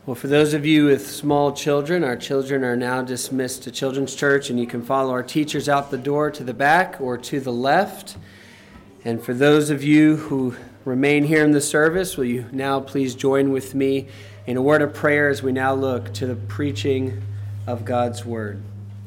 Well, for those of you with small children, our children are now dismissed to Children's Church, and you can follow our teachers out the door to the back or to the left. And for those of you who remain here in the service, will you now please join with me in a word of prayer as we now look to the preaching of God's Word.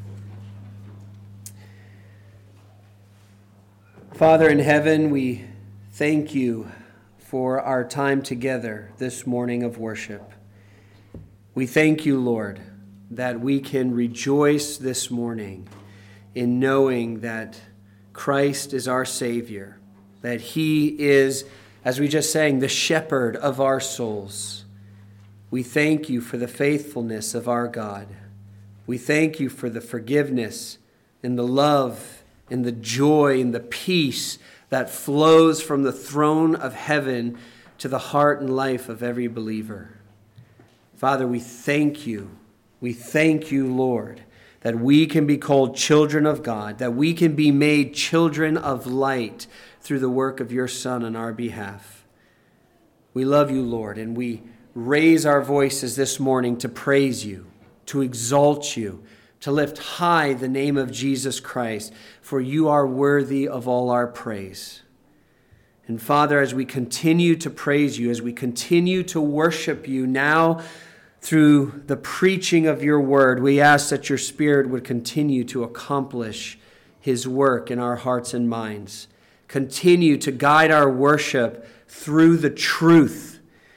Father in heaven, we thank you for our time together this morning of worship. We thank you, Lord, that we can rejoice this morning in knowing that Christ is our Savior, that He is, as we just sang, the shepherd of our souls. We thank you for the faithfulness of our God. We thank you for the forgiveness and the love and the joy and the peace that flows from the throne of heaven to the heart and life of every believer. Father, we thank you. We thank you, Lord, that we can be called children of God, that we can be made children of light through the work of your Son on our behalf. We love you, Lord, and we raise our voices this morning to praise you, to exalt you, to lift high the name of Jesus Christ, for you are worthy of all our praise. And Father, as we continue to praise you, as we continue to worship you now through the preaching of your word, we ask that your Spirit would continue to accomplish his work in our hearts and minds. Continue to guide our worship through the truth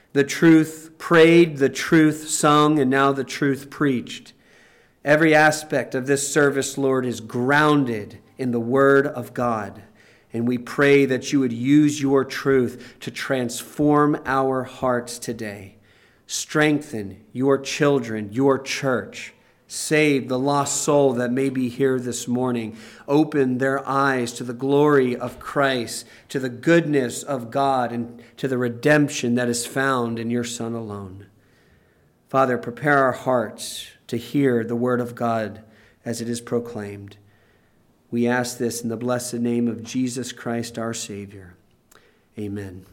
prayed, the truth sung, and now the truth preached. Every aspect of this service, Lord, is grounded in the word of God. And we pray that you would use your truth to transform our hearts today. Strengthen your children, your church. Save the lost soul that may be here this morning. Open their eyes to the glory of Christ, to the goodness of God, and to the redemption that is found in your Son alone. Father, prepare our hearts to hear the word of God as it is proclaimed. We ask this in the blessed name of Jesus Christ, our Savior. Amen.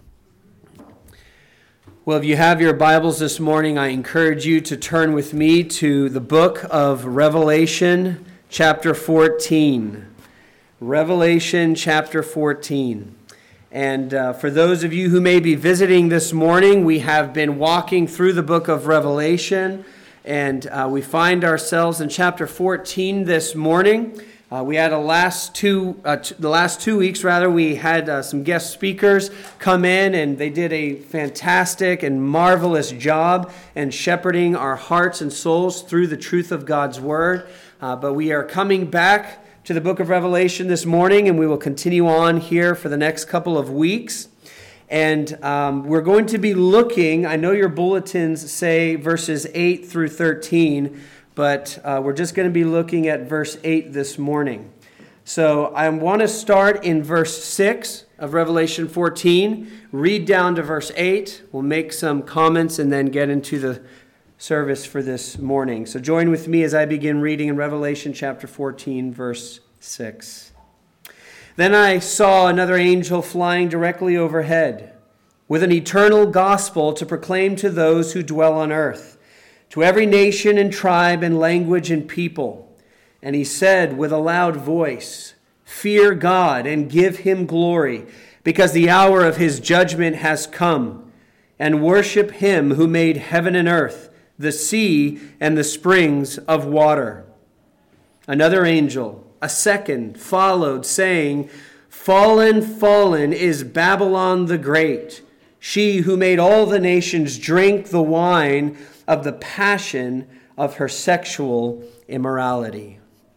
Well, if you have your Bibles this morning, I encourage you to turn with me to the book of Revelation, chapter 14. Revelation, chapter 14. And for those of you who may be visiting this morning, we have been walking through the book of Revelation, and we find ourselves in chapter 14 this morning. We had the last 2 weeks, we had some guest speakers come in, and they did a fantastic and marvelous job in shepherding our hearts and souls through the truth of God's word. But we are coming back to the book of Revelation this morning, and we will continue on here for the next couple of weeks. And we're going to be looking, I know your bulletins say verses 8 through 13, but we're just going to be looking at verse 8 this morning. So I want to start in verse 6 of Revelation 14, read down to verse 8. We'll make some comments and then get into the service for this morning. So join with me as I begin reading in Revelation chapter 14, verse 6. Then I saw another angel flying directly overhead, with an eternal gospel to proclaim to those who dwell on earth, to every nation and tribe and language and people. And he said with a loud voice, "Fear God and give him glory, because the hour of his judgment has come. And worship him who made heaven and earth, the sea and the springs of water." Another angel, a second, followed, saying, "Fallen, fallen is Babylon the Great, she who made all the nations drink the wine of the passion of her sexual immorality."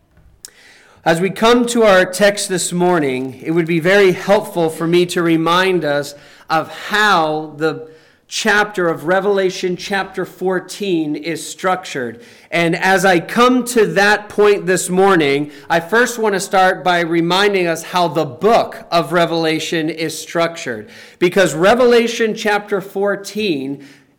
As we come to our text this morning, it would be very helpful for me to remind us of how the chapter of Revelation chapter 14 is structured. And as I come to that point this morning, I first want to start by reminding us how the book of Revelation is structured. Because Revelation chapter 14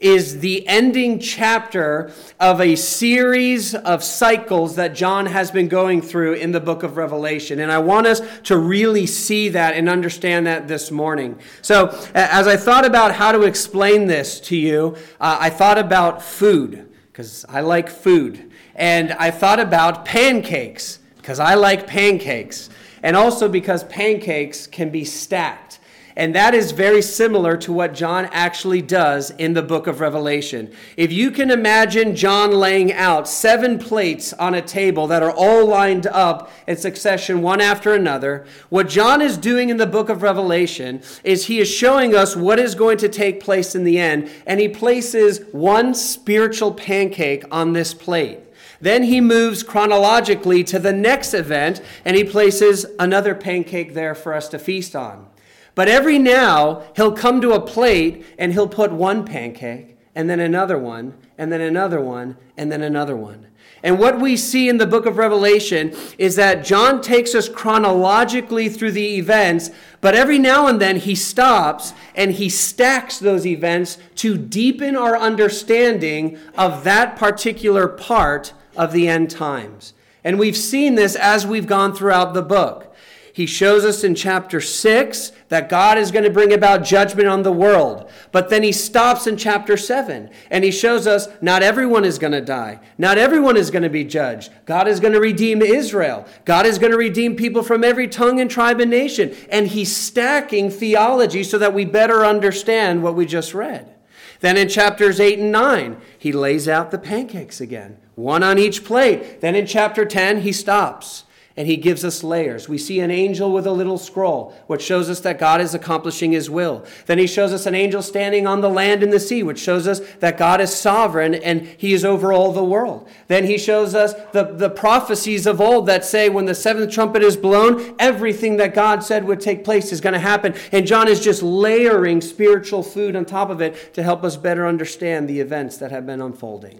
is the ending chapter of a series of cycles that John has been going through in the book of Revelation. And I want us to really see that and understand that this morning. So as I thought about how to explain this to you, I thought about food, because I like food. And I thought about pancakes, because I like pancakes. And also because pancakes can be stacked. And that is very similar to what John actually does in the book of Revelation. If you can imagine John laying out 7 plates on a table that are all lined up in succession, one after another, what John is doing in the book of Revelation is he is showing us what is going to take place in the end, and he places one spiritual pancake on this plate. Then he moves chronologically to the next event, and he places another pancake there for us to feast on. But every now, he'll come to a plate and he'll put one pancake, and then another one, and then another one, and then another one. And what we see in the book of Revelation is that John takes us chronologically through the events, but every now and then he stops and he stacks those events to deepen our understanding of that particular part of the end times. And we've seen this as we've gone throughout the book. He shows us in chapter 6 that God is going to bring about judgment on the world. But then he stops in chapter 7 and he shows us not everyone is going to die. Not everyone is going to be judged. God is going to redeem Israel. God is going to redeem people from every tongue and tribe and nation. And he's stacking theology so that we better understand what we just read. Then in chapters 8 and 9, he lays out the pancakes again, one on each plate. Then in chapter 10, he stops. And he gives us layers. We see an angel with a little scroll, which shows us that God is accomplishing his will. Then he shows us an angel standing on the land and the sea, which shows us that God is sovereign and he is over all the world. Then he shows us the prophecies of old that say when the 7th trumpet is blown, everything that God said would take place is going to happen. And John is just layering spiritual food on top of it to help us better understand the events that have been unfolding.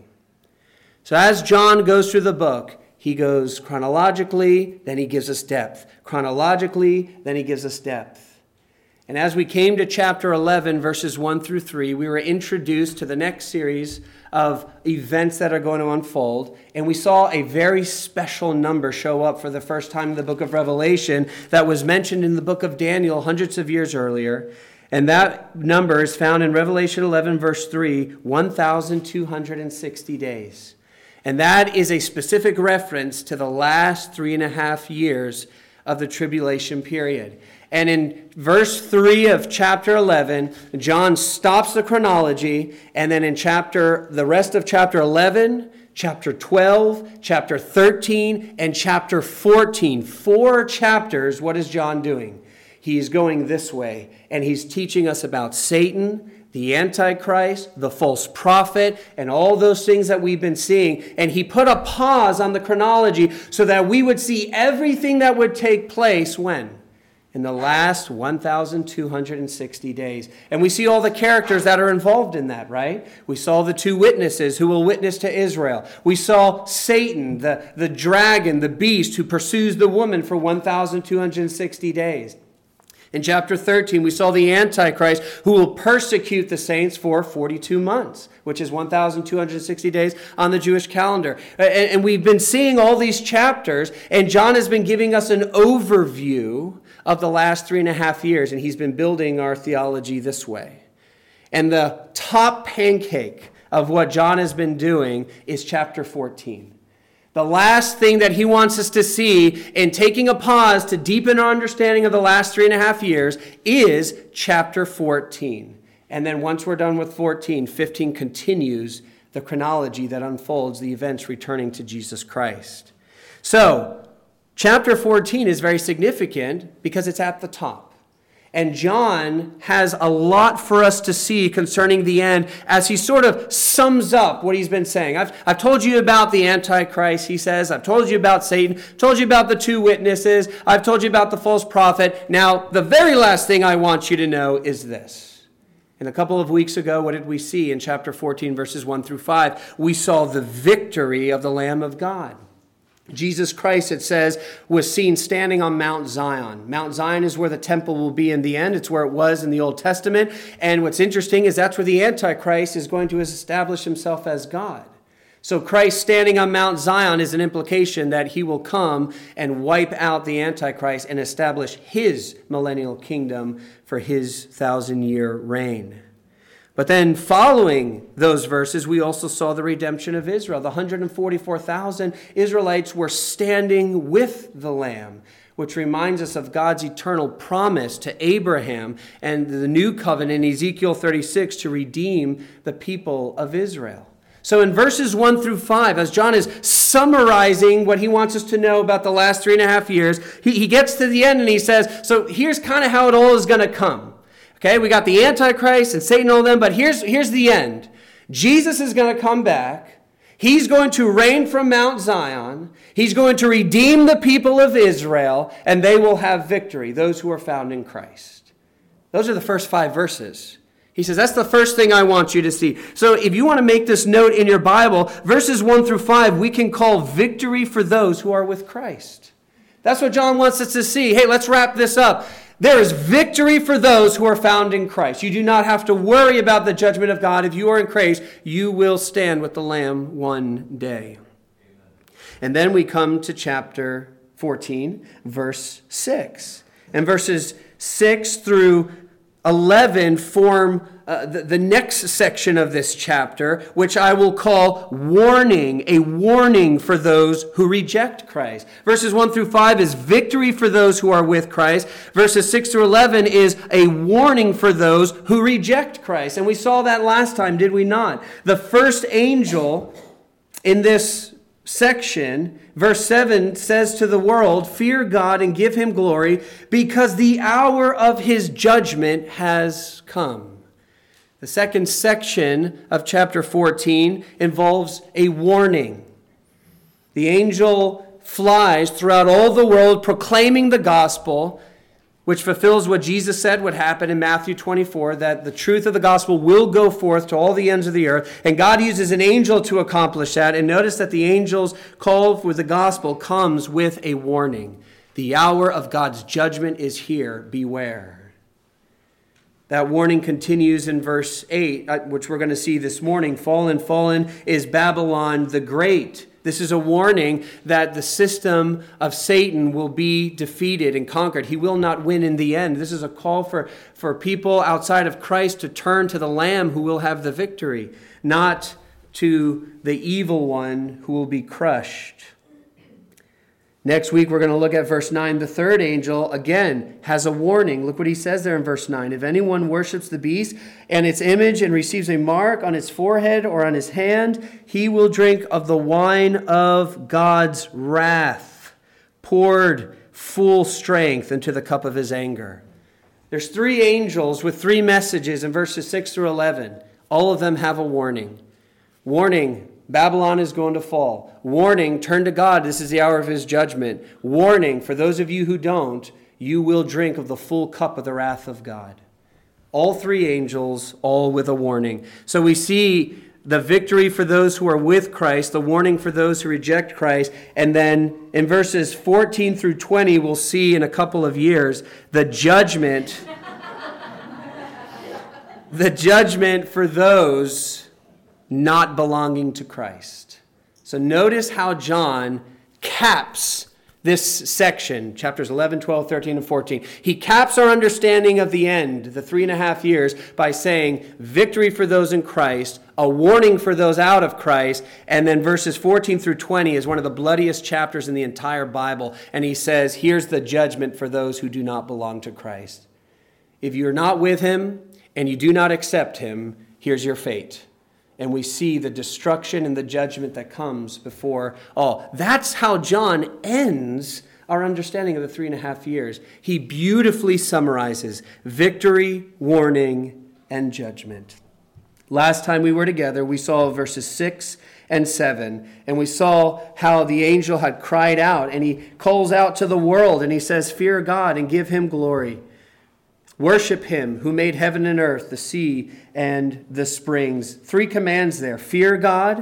So as John goes through the book, he goes chronologically, then he gives us depth. Chronologically, then he gives us depth. And as we came to chapter 11, verses 1 through 3, we were introduced to the next series of events that are going to unfold. And we saw a very special number show up for the first time in the book of Revelation that was mentioned in the book of Daniel hundreds of years earlier. And that number is found in Revelation 11, verse 3, 1,260 days. And that is a specific reference to the last 3.5 years of the tribulation period. And in verse 3 of chapter 11, John stops the chronology. And then in the rest of chapter 11, chapter 12, chapter 13, and chapter 14, 4 chapters, what is John doing? He's going this way, and he's teaching us about Satan, the Antichrist, the false prophet, and all those things that we've been seeing. And he put a pause on the chronology so that we would see everything that would take place when? In the last 1,260 days. And we see all the characters that are involved in that, right? We saw the 2 witnesses who will witness to Israel. We saw Satan, the dragon, the beast who pursues the woman for 1,260 days. In chapter 13, we saw the Antichrist who will persecute the saints for 42 months, which is 1,260 days on the Jewish calendar. And we've been seeing all these chapters, and John has been giving us an overview of the last 3.5 years, and he's been building our theology this way. And the top pancake of what John has been doing is chapter 14. The last thing that he wants us to see in taking a pause to deepen our understanding of the last 3.5 years is chapter 14. And then once we're done with 14, 15 continues the chronology that unfolds the events returning to Jesus Christ. So, chapter 14 is very significant because it's at the top. And John has a lot for us to see concerning the end as he sort of sums up what he's been saying. I've told you about the Antichrist, he says. I've told you about Satan. Told you about the 2 witnesses. I've told you about the false prophet. Now, the very last thing I want you to know is this. And a couple of weeks ago, what did we see in chapter 14, verses 1 through 5? We saw the victory of the Lamb of God. Jesus Christ, it says, was seen standing on Mount Zion. Mount Zion is where the temple will be in the end. It's where it was in the Old Testament. And what's interesting is that's where the Antichrist is going to establish himself as God. So Christ standing on Mount Zion is an implication that he will come and wipe out the Antichrist and establish his millennial kingdom for his 1,000-year reign. But then following those verses, we also saw the redemption of Israel. The 144,000 Israelites were standing with the Lamb, which reminds us of God's eternal promise to Abraham and the new covenant in Ezekiel 36 to redeem the people of Israel. So in verses 1 through 5, as John is summarizing what he wants us to know about the last 3.5 years, he gets to the end and he says, so here's kind of how it all is going to come. Okay, we got the Antichrist and Satan and all them, but here's the end. Jesus is going to come back. He's going to reign from Mount Zion. He's going to redeem the people of Israel, and they will have victory, those who are found in Christ. Those are the first 5 verses. He says, that's the first thing I want you to see. So if you want to make this note in your Bible, verses 1 through 5, we can call victory for those who are with Christ. That's what John wants us to see. Hey, let's wrap this up. There is victory for those who are found in Christ. You do not have to worry about the judgment of God. If you are in Christ, you will stand with the Lamb one day. And then we come to chapter 14, verse 6. And verses 6 through 11 form the next section of this chapter, which I will call warning, a warning for those who reject Christ. Verses 1 through 5 is victory for those who are with Christ. Verses 6 through 11 is a warning for those who reject Christ. And we saw that last time, did we not? The first angel in this section, verse 7 says to the world, fear God and give him glory, because the hour of his judgment has come. The second section of chapter 14 involves a warning. The angel flies throughout all the world proclaiming the gospel, which fulfills what Jesus said would happen in Matthew 24, that the truth of the gospel will go forth to all the ends of the earth. And God uses an angel to accomplish that. And notice that the angel's call for the gospel comes with a warning. The hour of God's judgment is here. Beware. That warning continues in verse 8, which we're going to see this morning. Fallen, fallen is Babylon the Great. This is a warning that the system of Satan will be defeated and conquered. He will not win in the end. This is a call for people outside of Christ to turn to the Lamb who will have the victory, not to the evil one who will be crushed. Next week, we're going to look at verse 9. The third angel, again, has a warning. Look what he says there in verse 9. If anyone worships the beast and its image and receives a mark on his forehead or on his hand, he will drink of the wine of God's wrath, poured full strength into the cup of his anger. There's 3 angels with 3 messages in verses 6 through 11. All of them have a warning. Warning, Babylon is going to fall. Warning, turn to God. This is the hour of his judgment. Warning, for those of you who don't, you will drink of the full cup of the wrath of God. All 3 angels, all with a warning. So we see the victory for those who are with Christ, the warning for those who reject Christ, and then in verses 14 through 20, we'll see in a couple of years the judgment, the judgment for those not belonging to Christ. So notice how John caps this section, chapters 11, 12, 13, and 14. He caps our understanding of the end, the 3.5 years, by saying victory for those in Christ, a warning for those out of Christ, and then verses 14 through 20 is one of the bloodiest chapters in the entire Bible. And he says, here's the judgment for those who do not belong to Christ. If you're not with him and you do not accept him, here's your fate. And we see the destruction and the judgment that comes before all. That's how John ends our understanding of the 3.5 years. He beautifully summarizes victory, warning, and judgment. Last time we were together, we saw verses 6 and 7, and we saw how the angel had cried out, and he calls out to the world, and he says, fear God and give him glory. Worship him who made heaven and earth, the sea and the springs. 3 commands there. Fear God,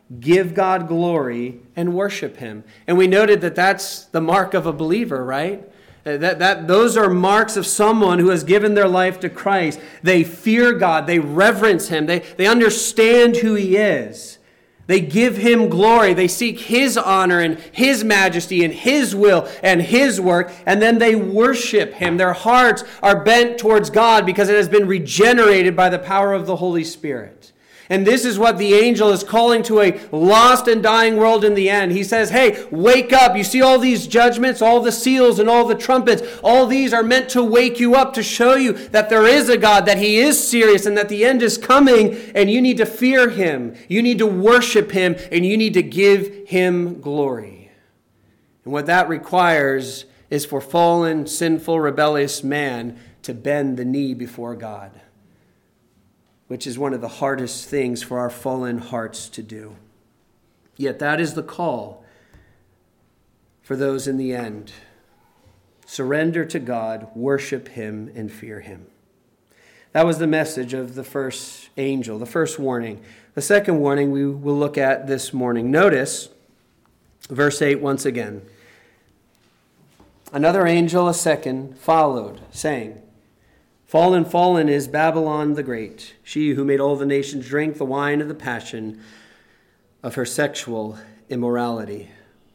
give God glory, and worship him. And we noted that that's the mark of a believer, right? Those are marks of someone who has given their life to Christ. They fear God. They reverence him. They understand who he is. They give him glory. They seek his honor and his majesty and his will and his work. And then they worship him. Their hearts are bent towards God because it has been regenerated by the power of the Holy Spirit. And this is what the angel is calling to a lost and dying world in the end. He says, hey, wake up. You see all these judgments, all the seals and all the trumpets. All these are meant to wake you up, to show you that there is a God, that he is serious, and that the end is coming, and you need to fear him. You need to worship him, and you need to give him glory. And what that requires is for fallen, sinful, rebellious man to bend the knee before God, which is one of the hardest things for our fallen hearts to do. Yet that is the call for those in the end. Surrender to God, worship him, and fear him. That was the message of the first angel, the first warning. The second warning we will look at this morning. Notice verse 8 once again. Another angel, a second, followed, saying, Fallen, fallen is Babylon the Great, she who made all the nations drink the wine of the passion of her sexual immorality.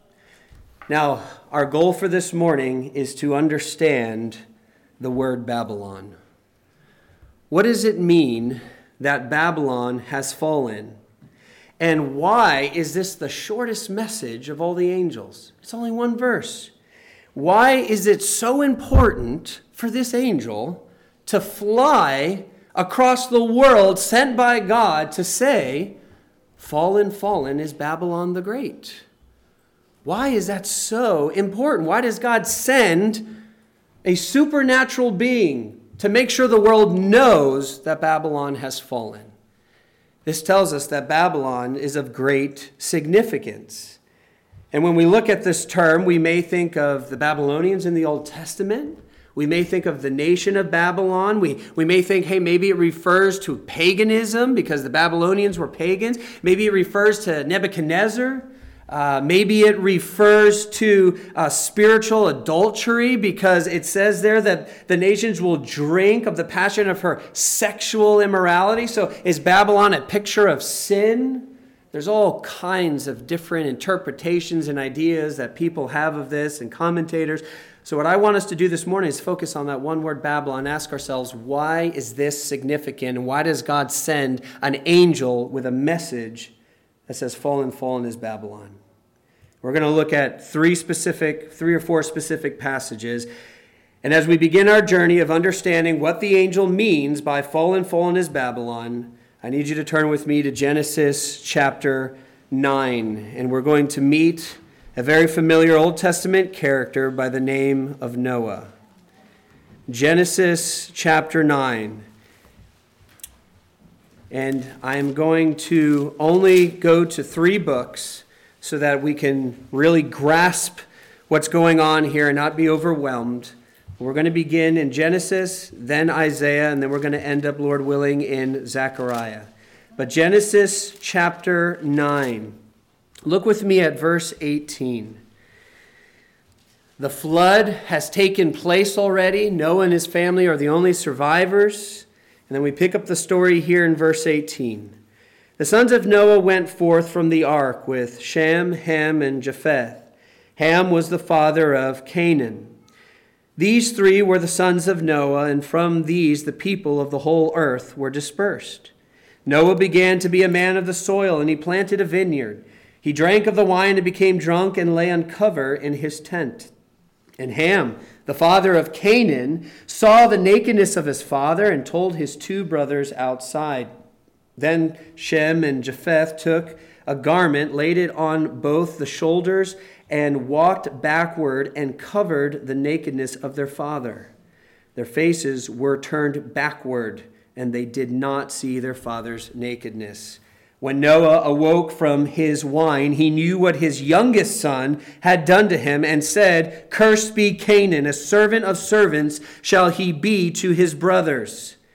Now, our goal for this morning is to understand the word Babylon. What does it mean that Babylon has fallen? And why is this the shortest message of all the angels? It's only one verse. Why is it so important for this angel to fly across the world sent by God to say, fallen, fallen is Babylon the Great? Why is that so important? Why does God send a supernatural being to make sure the world knows that Babylon has fallen? This tells us that Babylon is of great significance. And when we look at this term, we may think of the Babylonians in the Old Testament. We may think of the nation of Babylon. We may think, hey, maybe it refers to paganism because the Babylonians were pagans. Maybe it refers to Nebuchadnezzar. Maybe it refers to spiritual adultery because it says there that the nations will drink of the passion of her sexual immorality. So is Babylon a picture of sin? There's all kinds of different interpretations and ideas that people have of this and commentators. So what I want us to do this morning is focus on that one word Babylon and ask ourselves, why is this significant? And why does God send an angel with a message that says, fallen, fallen is Babylon? We're going to look at three or four specific passages. And as we begin our journey of understanding what the angel means by fallen, fallen is Babylon, I need you to turn with me to Genesis chapter 9. And we're going to meet a very familiar Old Testament character by the name of Noah. Genesis chapter 9. And I'm going to only go to 3 books so that we can really grasp what's going on here and not be overwhelmed. We're going to begin in Genesis, then Isaiah, and then we're going to end up, Lord willing, in Zechariah. But Genesis chapter 9. Look with me at verse 18. The flood has taken place already. Noah and his family are the only survivors. And then we pick up the story here in verse 18. The sons of Noah went forth from the ark with Shem, Ham, and Japheth. Ham was the father of Canaan. These 3 were the sons of Noah, and from these the people of the whole earth were dispersed. Noah began to be a man of the soil, and he planted a vineyard. He drank of the wine and became drunk and lay on cover in his tent. And Ham, the father of Canaan, saw the nakedness of his father and told his 2 brothers outside. Then Shem and Japheth took a garment, laid it on both the shoulders, and walked backward and covered the nakedness of their father. Their faces were turned backward, and they did not see their father's nakedness. When Noah awoke from his wine, he knew what his youngest son had done to him and said, Cursed be Canaan, a servant of servants shall he be to his brothers.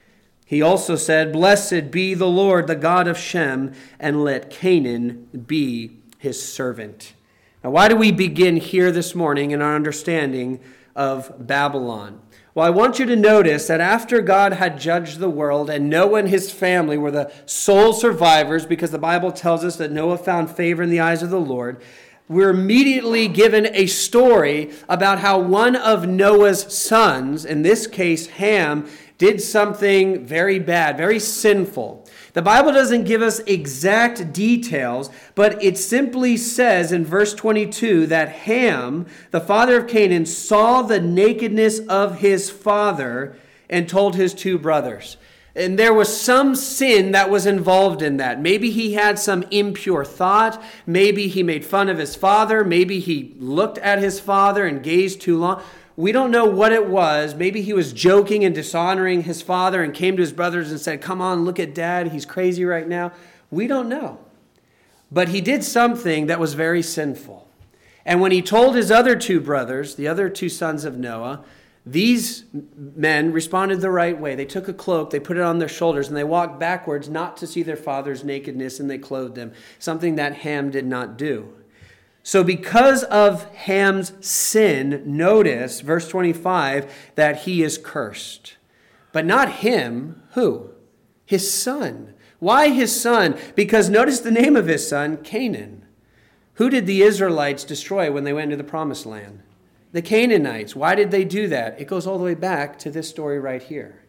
He also said, "Blessed be the Lord, the God of Shem, and let Canaan be his servant." Now, why do we begin here this morning in our understanding of Babylon? Well, I want you to notice that after God had judged the world and Noah and his family were the sole survivors, because the Bible tells us that Noah found favor in the eyes of the Lord, we're immediately given a story about how one of Noah's sons, in this case Ham, did something very bad, very sinful. The Bible doesn't give us exact details, but it simply says in verse 22 that Ham, the father of Canaan, saw the nakedness of his father and told his two brothers. And there was some sin that was involved in that. Maybe he had some impure thought. Maybe he made fun of his father. Maybe he looked at his father and gazed too long. We don't know what it was. Maybe he was joking and dishonoring his father and came to his brothers and said, "Come on, look at Dad. He's crazy right now." We don't know. But he did something that was very sinful. And when he told his other two brothers, the other two sons of Noah, these men responded the right way. They took a cloak, they put it on their shoulders, and they walked backwards not to see their father's nakedness, and they clothed him, something that Ham did not do. So because of Ham's sin, notice, verse 25, that he is cursed. But not him, who? His son. Why his son? Because notice the name of his son, Canaan. Who did the Israelites destroy when they went into the promised land? The Canaanites. Why did they do that? It goes all the way back to this story right here.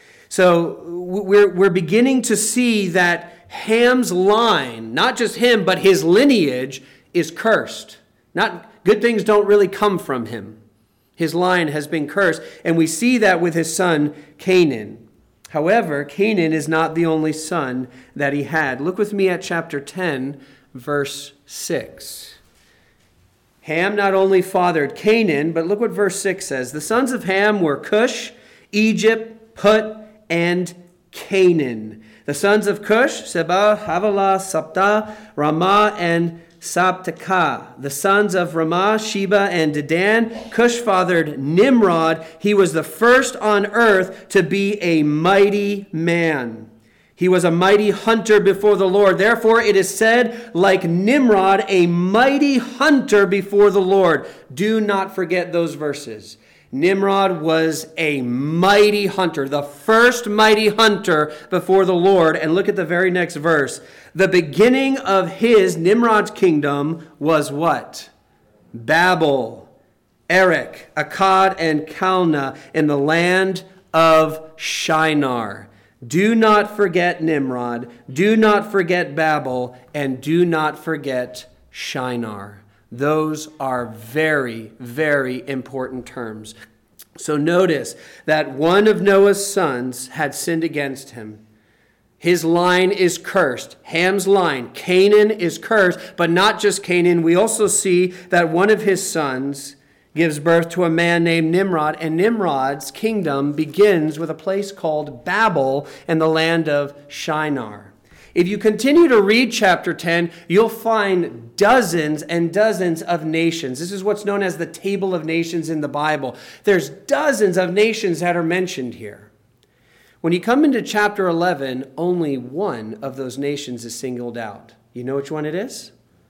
So we're beginning to see that Ham's line, not just him, but his lineage, is cursed. Not good things don't really come from him. His line has been cursed, and we see that with his son Canaan. However, Canaan is not the only son that he had. Look with me at chapter 10, verse 6. Ham not only fathered Canaan, but look what verse 6 says. The sons of Ham were Cush, Egypt, Put, and Canaan. The sons of Cush, Seba, Havilah, Sabta, Ramah, and Sabteka. The sons of Ramah, Sheba, and Dedan. Cush fathered Nimrod. He was the first on earth to be a mighty man. He was a mighty hunter before the Lord. Therefore, it is said, like Nimrod, a mighty hunter before the Lord. Do not forget those verses. Nimrod was a mighty hunter, the first mighty hunter before the Lord. And look at the very next verse. The beginning of Nimrod's kingdom was what? Babel, Erech, Akkad, and Calneh in the land of Shinar. Do not forget Nimrod. Do not forget Babel. And do not forget Shinar. Those are very, very important terms. So notice that one of Noah's sons had sinned against him. His line is cursed. Ham's line, Canaan, is cursed. But not just Canaan. We also see that one of his sons gives birth to a man named Nimrod. And Nimrod's kingdom begins with a place called Babel in the land of Shinar. If you continue to read chapter 10, you'll find dozens and dozens of nations. This is what's known as the Table of Nations in the Bible. There's dozens of nations that are mentioned here. When you come into chapter 11, only one of those nations is singled out. You know which one it is?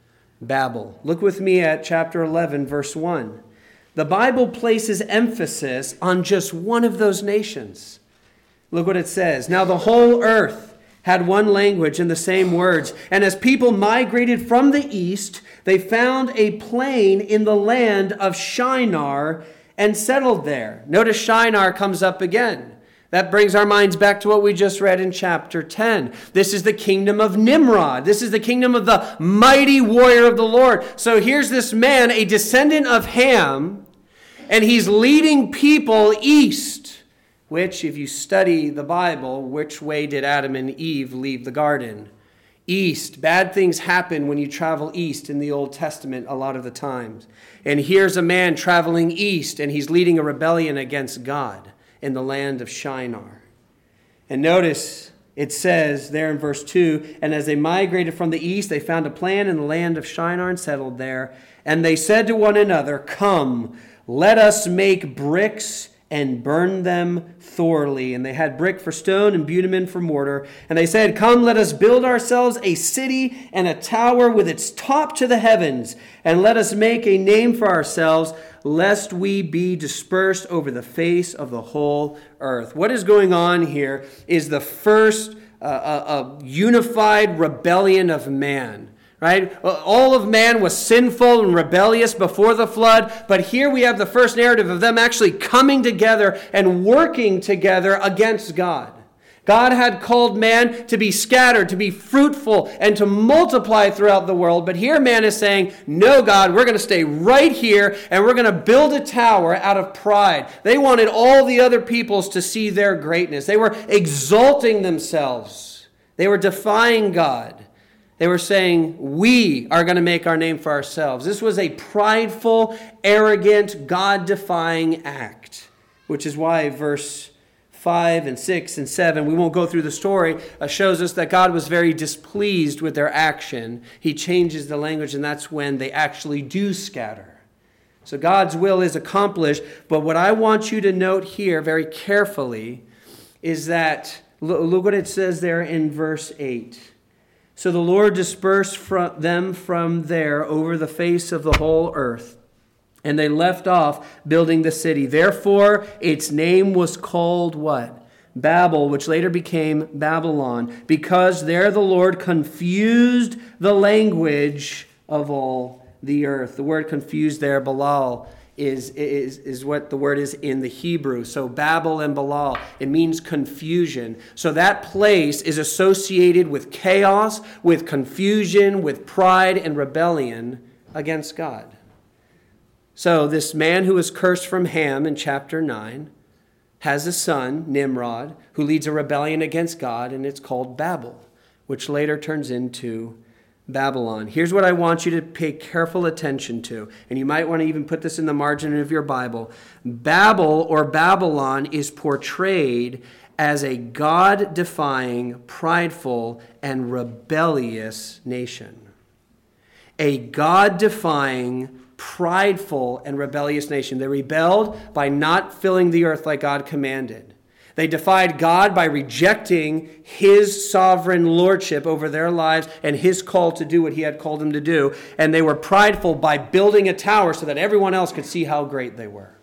Babel. Look with me at chapter 11, verse 1. The Bible places emphasis on just one of those nations. Look what it says. Now the whole earth had one language and the same words. And as people migrated from the east, they found a plain in the land of Shinar and settled there. Notice Shinar comes up again. That brings our minds back to what we just read in chapter 10. This is the kingdom of Nimrod. This is the kingdom of the mighty warrior of the Lord. So here's this man, a descendant of Ham, and he's leading people east. Which, if you study the Bible, which way did Adam and Eve leave the garden? East. Bad things happen when you travel east in the Old Testament a lot of the times. And here's a man traveling east, and he's leading a rebellion against God in the land of Shinar. And notice it says there in verse 2, and as they migrated from the east, they found a plain in the land of Shinar and settled there. And they said to one another, "Come, let us make bricks and burned them thoroughly. And they had brick for stone and bitumen for mortar. And they said, "Come, let us build ourselves a city and a tower with its top to the heavens, and let us make a name for ourselves, lest we be dispersed over the face of the whole earth." What is going on here is the first unified rebellion of man. Right? All of man was sinful and rebellious before the flood, but here we have the first narrative of them actually coming together and working together against God. God had called man to be scattered, to be fruitful, and to multiply throughout the world, but here man is saying, "No, God, we're going to stay right here, and we're going to build a tower out of pride." They wanted all the other peoples to see their greatness. They were exalting themselves. They were defying God. They were saying, "We are going to make our name for ourselves." This was a prideful, arrogant, God-defying act, which is why verse 5 and 6 and 7, we won't go through the story, shows us that God was very displeased with their action. He changes the language, and that's when they actually do scatter. So God's will is accomplished, but what I want you to note here very carefully is that, look what it says there in verse 8. "So the Lord dispersed them from there over the face of the whole earth, and they left off building the city. Therefore, its name was called" what? "Babel," which later became Babylon, "because there the Lord confused the language of all the earth." The word confused there, Balal, is what the word is in the Hebrew. So Babel and Balal, it means confusion. So that place is associated with chaos, with confusion, with pride and rebellion against God. So this man who was cursed from Ham in chapter 9 has a son, Nimrod, who leads a rebellion against God, and it's called Babel, which later turns into Babylon. Here's what I want you to pay careful attention to, and you might want to even put this in the margin of your Bible. Babel or Babylon is portrayed as a God-defying, prideful, and rebellious nation. A God-defying, prideful, and rebellious nation. They rebelled by not filling the earth like God commanded. They defied God by rejecting his sovereign lordship over their lives and his call to do what he had called them to do. And they were prideful by building a tower so that everyone else could see how great they were.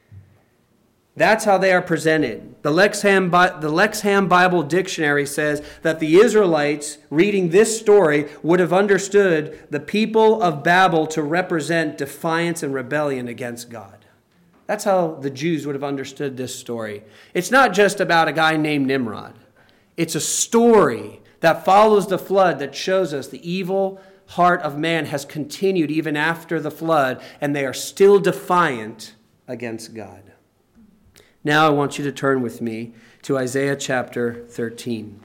That's how they are presented. The Lexham Bible Dictionary says that the Israelites reading this story would have understood the people of Babel to represent defiance and rebellion against God. That's how the Jews would have understood this story. It's not just about a guy named Nimrod. It's a story that follows the flood that shows us the evil heart of man has continued even after the flood, and they are still defiant against God. Now I want you to turn with me to Isaiah chapter 13.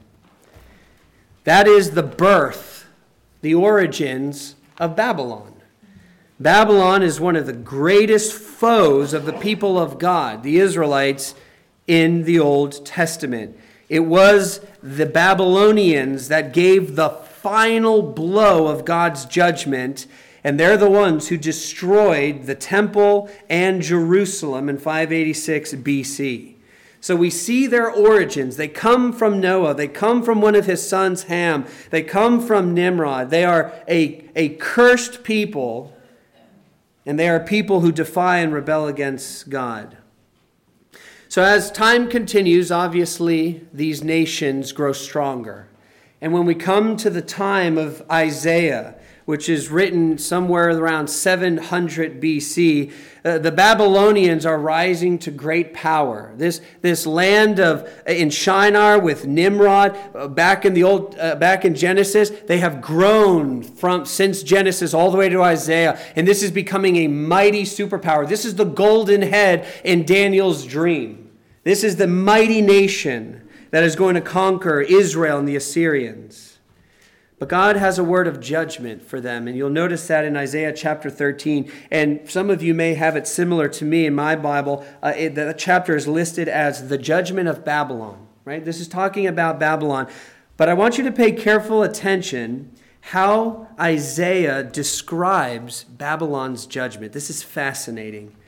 That is the birth, the origins of Babylon. Babylon is one of the greatest foes of the people of God, the Israelites, in the Old Testament. It was the Babylonians that gave the final blow of God's judgment, and they're the ones who destroyed the temple and Jerusalem in 586 BC. So we see their origins. They come from Noah. They come from one of his sons, Ham. They come from Nimrod. They are a cursed people, and they are people who defy and rebel against God. So as time continues, obviously, these nations grow stronger. And when we come to the time of Isaiah, which is written somewhere around 700 BC, the Babylonians are rising to great power. This land in Shinar with Nimrod, back in Genesis, they have grown since Genesis all the way to Isaiah, and this is becoming a mighty superpower. This is the golden head in Daniel's dream. This is the mighty nation that is going to conquer Israel and the Assyrians. But God has a word of judgment for them, and you'll notice that in Isaiah chapter 13. And some of you may have it similar to me in my Bible. The chapter is listed as the judgment of Babylon, right? This is talking about Babylon. But I want you to pay careful attention how Isaiah describes Babylon's judgment. This is fascinating.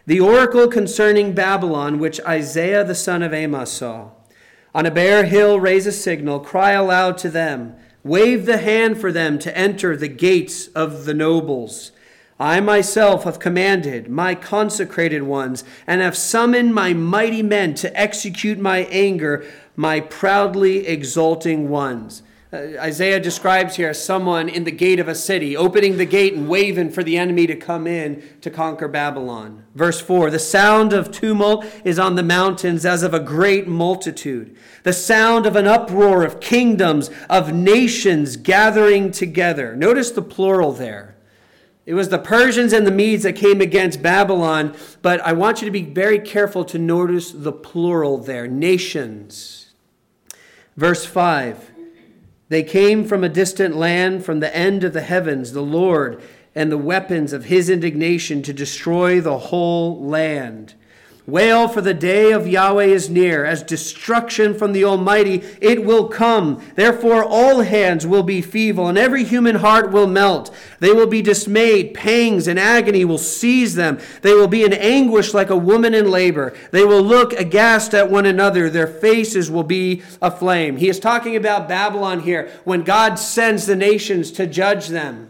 The oracle concerning Babylon, which Isaiah the son of Amos saw. On a bare hill raise a signal, cry aloud to them, wave the hand for them to enter the gates of the nobles. I myself have commanded my consecrated ones and have summoned my mighty men to execute my anger, my proudly exulting ones. Isaiah describes here someone in the gate of a city, opening the gate and waving for the enemy to come in to conquer Babylon. Verse 4, the sound of tumult is on the mountains as of a great multitude. The sound of an uproar of kingdoms, of nations gathering together. Notice the plural there. It was the Persians and the Medes that came against Babylon, but I want you to be very careful to notice the plural there, nations. Verse 5, they came from a distant land, from the end of the heavens, the Lord, and the weapons of his indignation to destroy the whole land. Wail, for the day of Yahweh is near. As destruction from the Almighty, it will come. Therefore all hands will be feeble, and every human heart will melt. They will be dismayed. Pangs and agony will seize them. They will be in anguish like a woman in labor. They will look aghast at one another. Their faces will be aflame. He is talking about Babylon here, when God sends the nations to judge them.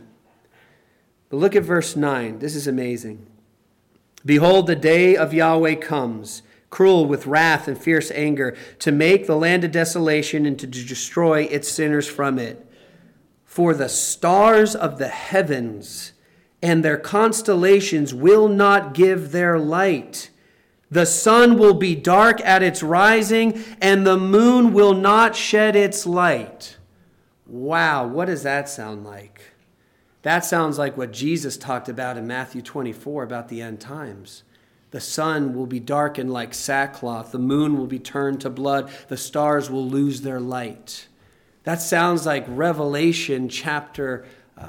But look at verse 9. This is amazing. Behold, the day of Yahweh comes, cruel with wrath and fierce anger, to make the land a desolation and to destroy its sinners from it. For the stars of the heavens and their constellations will not give their light. The sun will be dark at its rising, and the moon will not shed its light. Wow, what does that sound like? That sounds like what Jesus talked about in Matthew 24 about the end times. The sun will be darkened like sackcloth. The moon will be turned to blood. The stars will lose their light. That sounds like Revelation chapter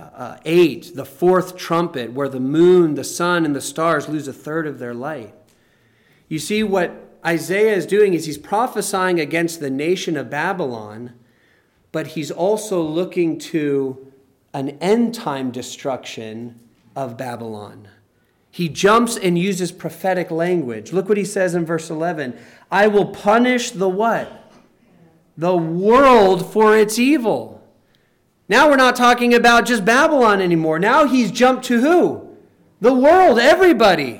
8, the fourth trumpet, where the moon, the sun, and the stars lose a third of their light. You see, what Isaiah is doing is he's prophesying against the nation of Babylon, but he's also looking to an end-time destruction of Babylon. He jumps and uses prophetic language. Look what he says in verse 11. I will punish the what? The world for its evil. Now we're not talking about just Babylon anymore. Now he's jumped to who? The world, everybody.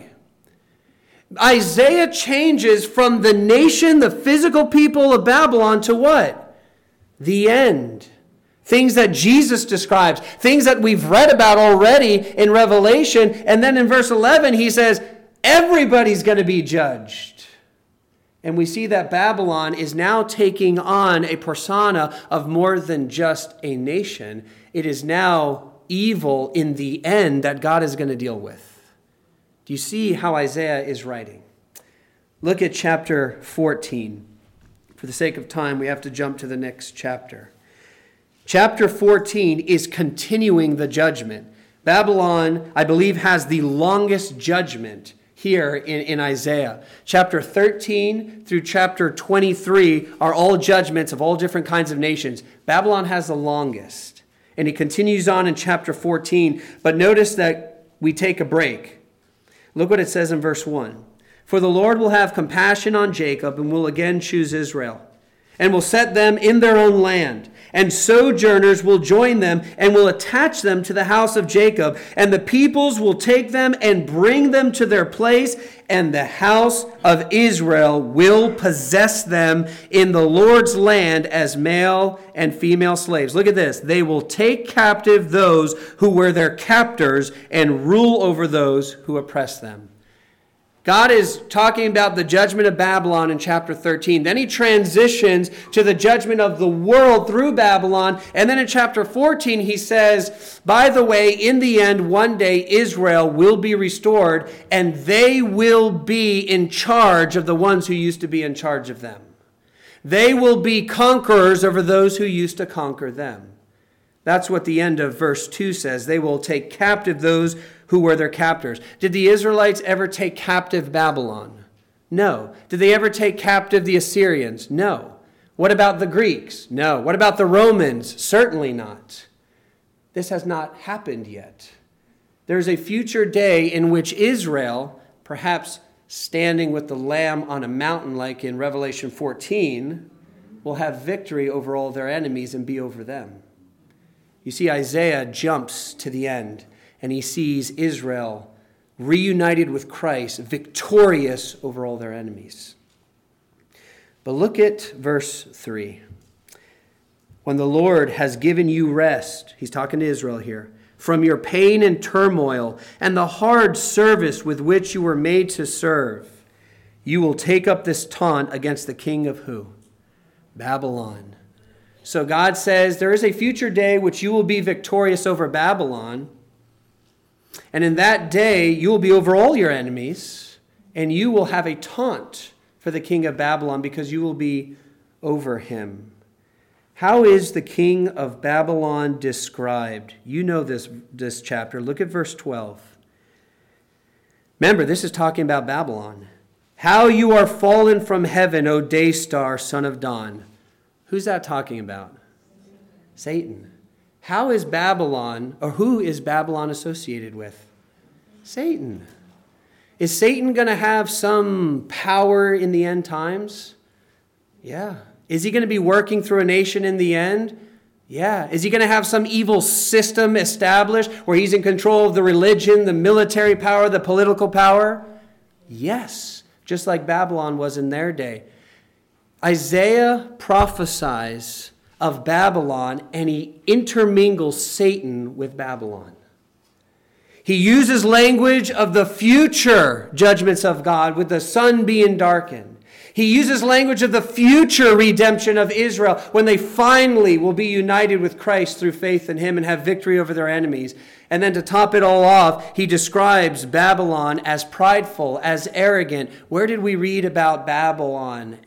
Isaiah changes from the nation, the physical people of Babylon, to what? The end. Things that Jesus describes, things that we've read about already in Revelation. And then in verse 11, he says, everybody's going to be judged. And we see that Babylon is now taking on a persona of more than just a nation. It is now evil in the end that God is going to deal with. Do you see how Isaiah is writing? Look at chapter 14. For the sake of time, we have to jump to the next chapter. Chapter 14 is continuing the judgment. Babylon, I believe, has the longest judgment here in Isaiah. Chapter 13 through chapter 23 are all judgments of all different kinds of nations. Babylon has the longest. And he continues on in chapter 14. But notice that we take a break. Look what it says in verse 1. For the Lord will have compassion on Jacob and will again choose Israel, and will set them in their own land. And sojourners will join them and will attach them to the house of Jacob. And the peoples will take them and bring them to their place. And the house of Israel will possess them in the Lord's land as male and female slaves. Look at this. They will take captive those who were their captors and rule over those who oppress them. God is talking about the judgment of Babylon in chapter 13. Then he transitions to the judgment of the world through Babylon. And then in chapter 14, he says, by the way, in the end, one day Israel will be restored, and they will be in charge of the ones who used to be in charge of them. They will be conquerors over those who used to conquer them. That's what the end of verse 2 says. They will take captive those who were their captors. Did the Israelites ever take captive Babylon? No. Did they ever take captive the Assyrians? No. What about the Greeks? No. What about the Romans? Certainly not. This has not happened yet. There's a future day in which Israel, perhaps standing with the Lamb on a mountain like in Revelation 14, will have victory over all their enemies and be over them. You see, Isaiah jumps to the end, and he sees Israel reunited with Christ, victorious over all their enemies. But look at verse 3. When the Lord has given you rest, he's talking to Israel here, from your pain and turmoil and the hard service with which you were made to serve, you will take up this taunt against the king of who? Babylon. So God says there is a future day which you will be victorious over Babylon. And in that day, you will be over all your enemies, and you will have a taunt for the king of Babylon because you will be over him. How is the king of Babylon described? You know this chapter. Look at verse 12. Remember, this is talking about Babylon. How you are fallen from heaven, O day star, son of dawn. Who's that talking about? Satan. How is Babylon, or who is Babylon associated with? Satan. Is Satan going to have some power in the end times? Yeah. Is he going to be working through a nation in the end? Yeah. Is he going to have some evil system established where he's in control of the religion, the military power, the political power? Yes. Just like Babylon was in their day. Isaiah prophesies of Babylon, and he intermingles Satan with Babylon. He uses language of the future judgments of God with the sun being darkened. He uses language of the future redemption of Israel when they finally will be united with Christ through faith in him and have victory over their enemies. And then to top it all off, he describes Babylon as prideful, as arrogant. Where did we read about Babylon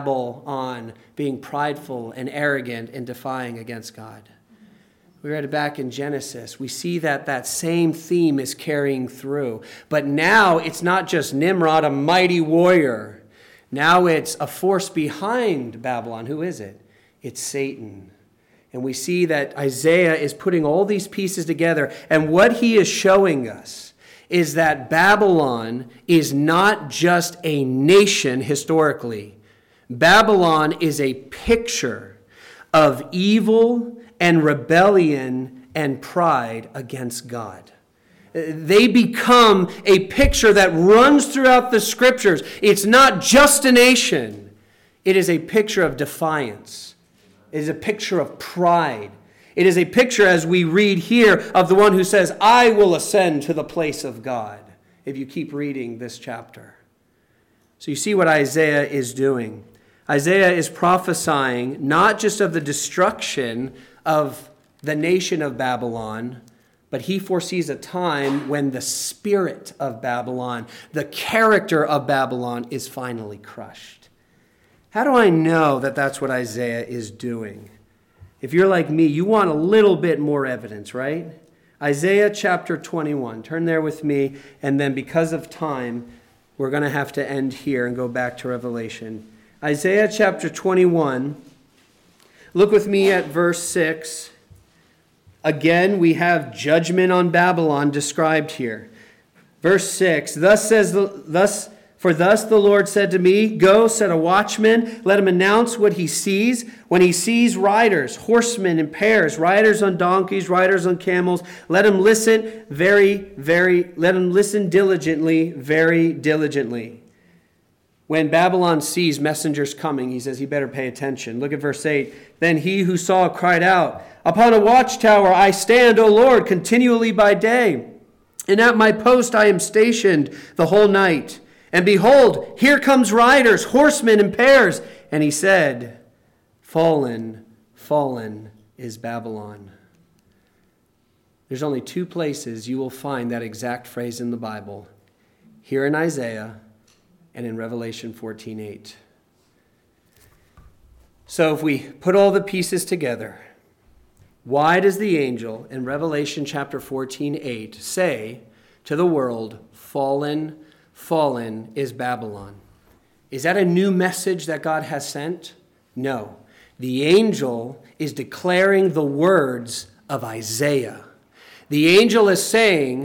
being prideful and arrogant and defying against God? We read it back in Genesis. We see that same theme is carrying through. But now it's not just Nimrod, a mighty warrior. Now it's a force behind Babylon. Who is it? It's Satan. And we see that Isaiah is putting all these pieces together. And what he is showing us is that Babylon is not just a nation historically. Babylon is a picture of evil and rebellion and pride against God. They become a picture that runs throughout the scriptures. It's not just a nation. It is a picture of defiance. It is a picture of pride. It is a picture, as we read here, of the one who says, I will ascend to the place of God, if you keep reading this chapter. So you see what Isaiah is doing. Isaiah is prophesying not just of the destruction of the nation of Babylon, but he foresees a time when the spirit of Babylon, the character of Babylon, is finally crushed. How do I know that that's what Isaiah is doing? If you're like me, you want a little bit more evidence, right? Isaiah chapter 21. Turn there with me, and then because of time, we're going to have to end here and go back to Revelation. Isaiah chapter 21. Look with me at verse 6. Again, we have judgment on Babylon described here. Verse 6, thus the Lord said to me, go, set a watchman, let him announce what he sees. When he sees riders, horsemen in pairs, riders on donkeys, riders on camels, let him listen diligently, very diligently. When Babylon sees messengers coming, he says he better pay attention. Look at verse 8. Then he who saw cried out, upon a watchtower I stand, O Lord, continually by day. And at my post I am stationed the whole night. And behold, here comes riders, horsemen in pairs. And he said, fallen, fallen is Babylon. There's only two places you will find that exact phrase in the Bible. Here in Isaiah and in Revelation 14:8. So if we put all the pieces together, why does the angel in Revelation chapter 14:8 say to the world, fallen, fallen is Babylon? Is that a new message that God has sent? No. The angel is declaring the words of Isaiah. The angel is saying,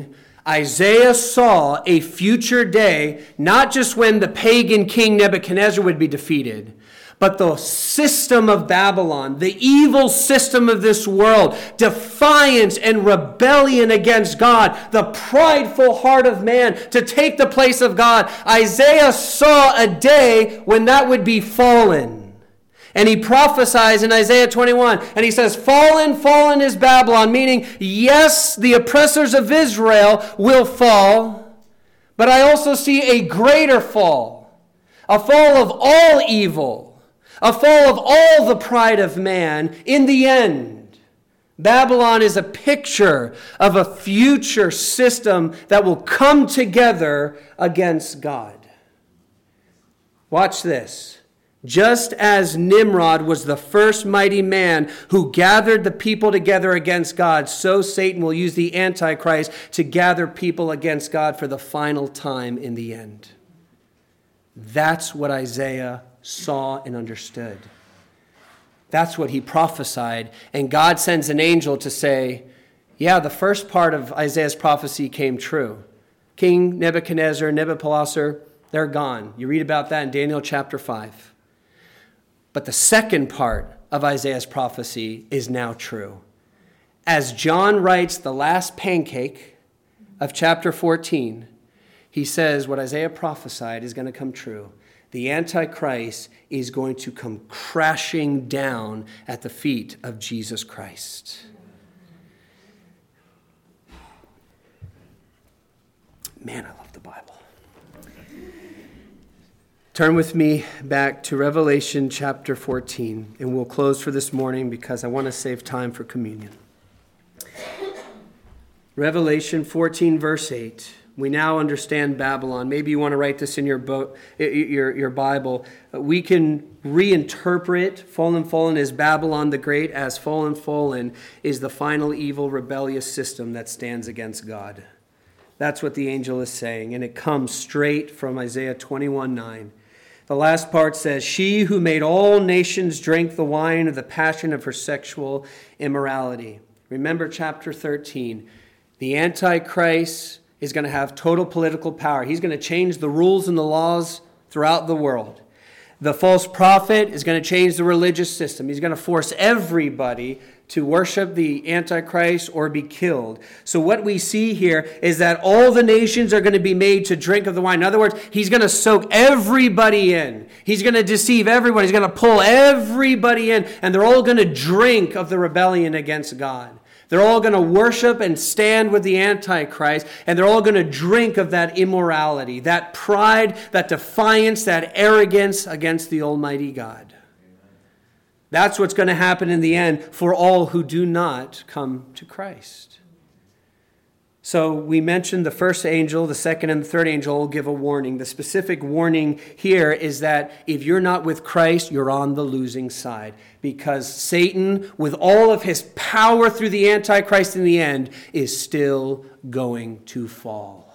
Isaiah saw a future day, not just when the pagan king Nebuchadnezzar would be defeated, but the system of Babylon, the evil system of this world, defiance and rebellion against God, the prideful heart of man to take the place of God. Isaiah saw a day when that would be fallen. And he prophesies in Isaiah 21, and he says, fallen, fallen is Babylon, meaning, yes, the oppressors of Israel will fall, but I also see a greater fall, a fall of all evil, a fall of all the pride of man in the end. Babylon is a picture of a future system that will come together against God. Watch this. Just as Nimrod was the first mighty man who gathered the people together against God, so Satan will use the Antichrist to gather people against God for the final time in the end. That's what Isaiah saw and understood. That's what he prophesied. And God sends an angel to say, yeah, the first part of Isaiah's prophecy came true. King Nebuchadnezzar, Nebuchadnezzar, they're gone. You read about that in Daniel chapter 5. But the second part of Isaiah's prophecy is now true. As John writes the last pancake of chapter 14, he says what Isaiah prophesied is going to come true. The Antichrist is going to come crashing down at the feet of Jesus Christ. Man, I love the Bible. Turn with me back to Revelation chapter 14, and we'll close for this morning because I want to save time for communion. Revelation 14, verse 8. We now understand Babylon. Maybe you want to write this in your book, your Bible. We can reinterpret fallen as Babylon the Great, as fallen is the final evil rebellious system that stands against God. That's what the angel is saying, and it comes straight from Isaiah 21:9. The last part says, she who made all nations drink the wine of the passion of her sexual immorality. Remember chapter 13. The Antichrist is going to have total political power. He's going to change the rules and the laws throughout the world. The false prophet is going to change the religious system. He's going to force everybody to worship the Antichrist or be killed. So what we see here is that all the nations are going to be made to drink of the wine. In other words, he's going to soak everybody in. He's going to deceive everyone. He's going to pull everybody in, and they're all going to drink of the rebellion against God. They're all going to worship and stand with the Antichrist, and they're all going to drink of that immorality, that pride, that defiance, that arrogance against the Almighty God. That's what's going to happen in the end for all who do not come to Christ. So we mentioned the first angel, the second and the third angel will give a warning. The specific warning here is that if you're not with Christ, you're on the losing side. Because Satan, with all of his power through the Antichrist in the end, is still going to fall.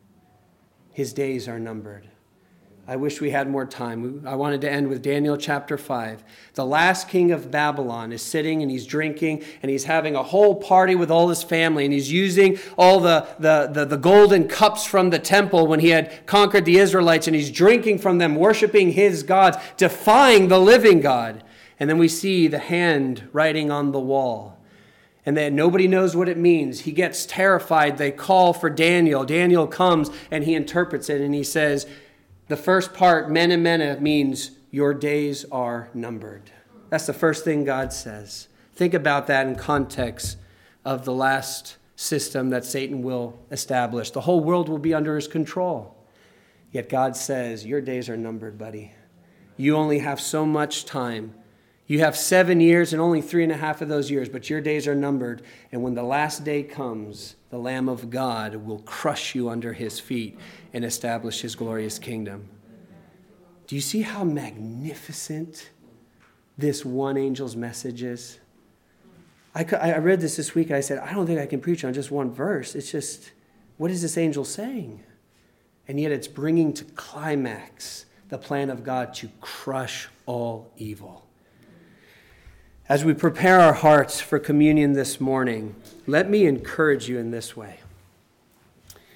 His days are numbered. I wish we had more time. I wanted to end with Daniel chapter 5. The last king of Babylon is sitting and he's drinking and he's having a whole party with all his family, and he's using all the golden cups from the temple when he had conquered the Israelites, and he's drinking from them, worshiping his gods, defying the living God. And then we see the hand writing on the wall. And then nobody knows what it means. He gets terrified. They call for Daniel. Daniel comes and he interprets it and he says, the first part, mene mene, means your days are numbered. That's the first thing God says. Think about that in context of the last system that Satan will establish. The whole world will be under his control. Yet God says, your days are numbered, buddy. You only have so much time. You have 7 years and only 3.5 of those years, but your days are numbered. And when the last day comes, the Lamb of God will crush you under his feet and establish his glorious kingdom. Do you see how magnificent this one angel's message is? I read this week and I said, I don't think I can preach on just one verse. It's just, what is this angel saying? And yet it's bringing to climax the plan of God to crush all evil. As we prepare our hearts for communion this morning, let me encourage you in this way.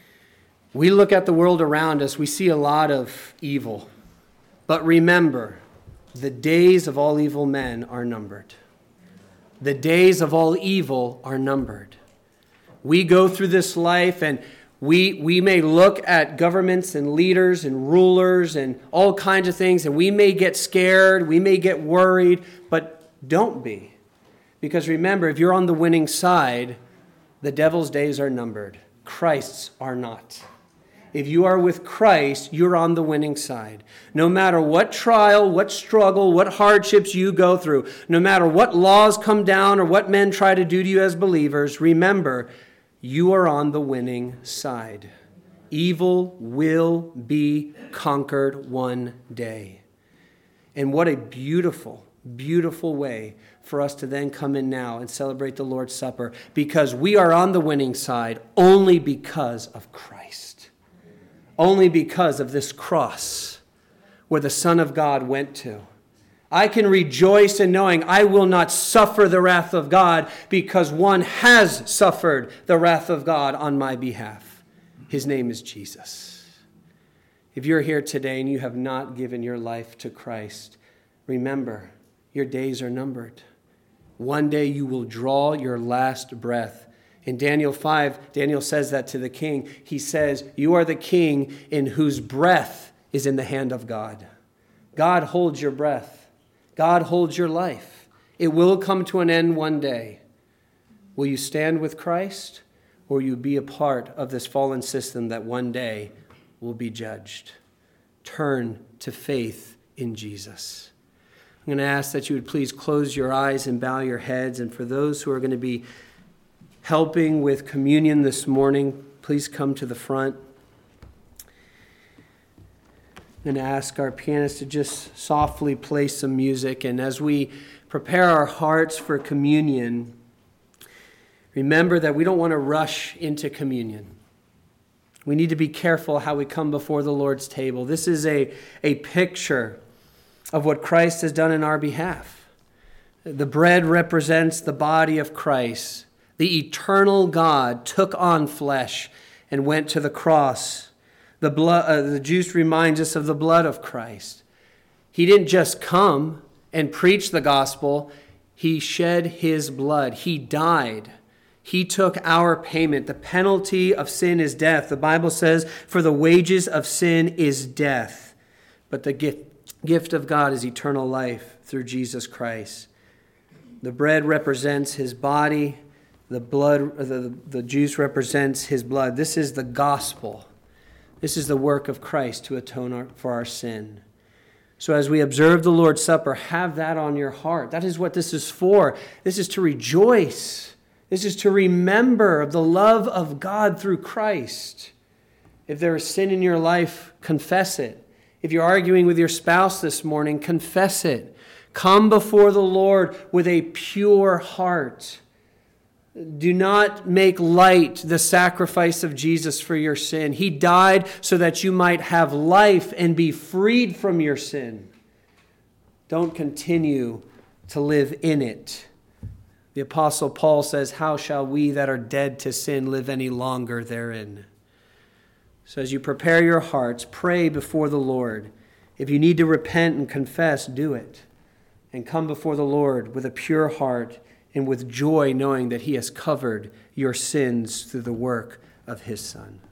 We look at the world around us, we see a lot of evil. But remember, the days of all evil men are numbered. The days of all evil are numbered. We go through this life and we may look at governments and leaders and rulers and all kinds of things, and we may get scared, we may get worried, but don't be. Because remember, if you're on the winning side, the devil's days are numbered. Christ's are not. If you are with Christ, you're on the winning side. No matter what trial, what struggle, what hardships you go through, no matter what laws come down or what men try to do to you as believers, remember, you are on the winning side. Evil will be conquered one day. And what a beautiful, beautiful way for us to then come in now and celebrate the Lord's Supper, because we are on the winning side only because of Christ. Only because of this cross where the Son of God went to. I can rejoice in knowing I will not suffer the wrath of God because one has suffered the wrath of God on my behalf. His name is Jesus. If you're here today and you have not given your life to Christ, remember, your days are numbered. One day you will draw your last breath. In Daniel 5, Daniel says that to the king. He says, you are the king in whose breath is in the hand of God. God holds your breath. God holds your life. It will come to an end one day. Will you stand with Christ, or will you be a part of this fallen system that one day will be judged? Turn to faith in Jesus. I'm going to ask that you would please close your eyes and bow your heads. And for those who are going to be helping with communion this morning, please come to the front. I'm going to ask our pianist to just softly play some music. And as we prepare our hearts for communion, remember that we don't want to rush into communion. We need to be careful how we come before the Lord's table. This is a picture of what Christ has done in our behalf. The bread represents the body of Christ. The eternal God took on flesh and went to the cross. The juice reminds us of the blood of Christ. He didn't just come and preach the gospel. He shed his blood. He died. He took our payment. The penalty of sin is death. The Bible says, for the wages of sin is death. But the gift of God is eternal life through Jesus Christ. The bread represents his body. The juice represents his blood. This is the gospel. This is the work of Christ to atone for our sin. So as we observe the Lord's Supper, have that on your heart. That is what this is for. This is to rejoice. This is to remember the love of God through Christ. If there is sin in your life, confess it. If you're arguing with your spouse this morning, confess it. Come before the Lord with a pure heart. Do not make light the sacrifice of Jesus for your sin. He died so that you might have life and be freed from your sin. Don't continue to live in it. The Apostle Paul says, how shall we that are dead to sin live any longer therein? So as you prepare your hearts, pray before the Lord. If you need to repent and confess, do it. And come before the Lord with a pure heart and with joy, knowing that he has covered your sins through the work of his Son.